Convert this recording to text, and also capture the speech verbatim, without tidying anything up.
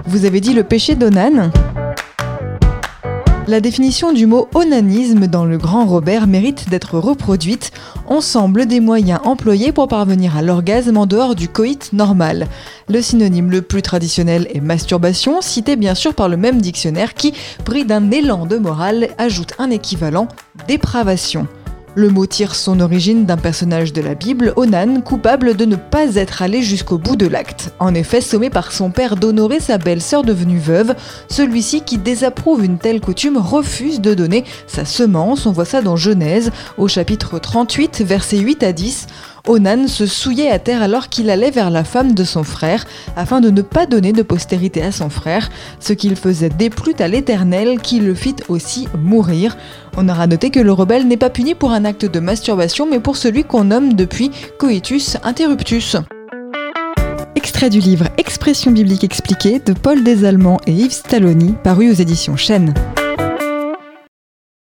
Vous avez dit le péché d'Onan ? La définition du mot onanisme dans le Grand Robert mérite d'être reproduite. Ensemble des moyens employés pour parvenir à l'orgasme en dehors du coït normal. Le synonyme le plus traditionnel est masturbation, cité bien sûr par le même dictionnaire qui, pris d'un élan de morale, ajoute un équivalent, dépravation. Le mot tire son origine d'un personnage de la Bible, Onan, coupable de ne pas être allé jusqu'au bout de l'acte. En effet, sommé par son père d'honorer sa belle-sœur devenue veuve, celui-ci qui désapprouve une telle coutume refuse de donner sa semence. On voit ça dans Genèse, au chapitre trente-huit, versets huit à dix. Onan se souillait à terre alors qu'il allait vers la femme de son frère, afin de ne pas donner de postérité à son frère. Ce qu'il faisait déplut à l'Éternel, qui le fit aussi mourir. On aura noté que le rebelle n'est pas puni pour un acte de masturbation, mais pour celui qu'on nomme depuis coitus interruptus. Extrait du livre Expressions bibliques expliquées de Paul Desallemands et Yves Stalloni, paru aux éditions Chênes.